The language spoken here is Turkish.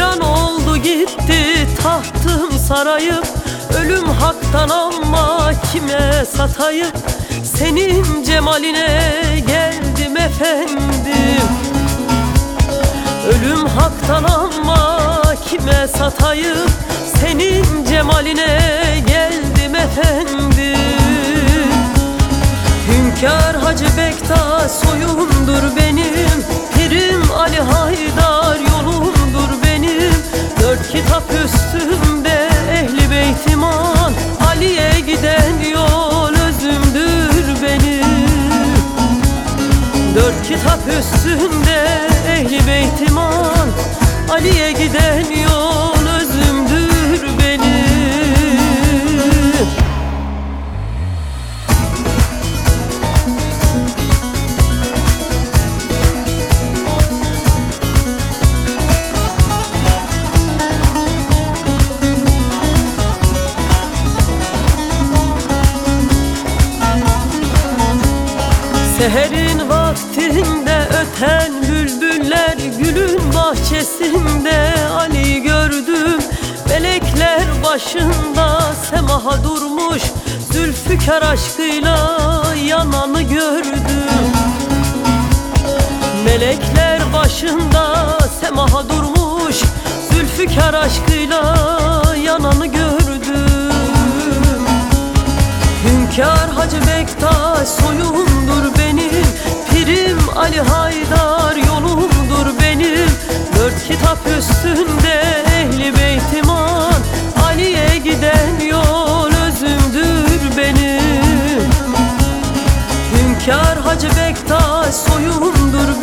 Viran oldu gitti tahtım sarayım, ölüm haktan ama kime satayım? Senin cemaline geldim efendim. Ölüm haktan ama kime satayım? Senin cemaline geldim efendim. Hünkâr Hacı Bektaş soyumdur benim, Pirim Ali Haydar yolumdur benim. Dört kitap üstümde ehli beyt iman, Ali'ye giden yol özümdür benim. Dört kitap üstünde ehli beyt iman, Ali'ye giden yol özümdür benim. Seherin vaktinde öten bülbüller, gülün bahçesinde Ali'yi gördüm. Melekler başında semaha durmuş, Zülfikar aşkıyla yananı gördüm. Melekler başında semaha durmuş, Zülfikar aşkıyla yananı gördüm. Hünkâr Hacı Bektaş soyumdur benim, Pirim Ali Haydar yolumdur benim. Dört kitap üstünde ehli beyt iman, Ali'ye giden yol özümdür benim. Hünkâr Hacı Bektaş soyumdur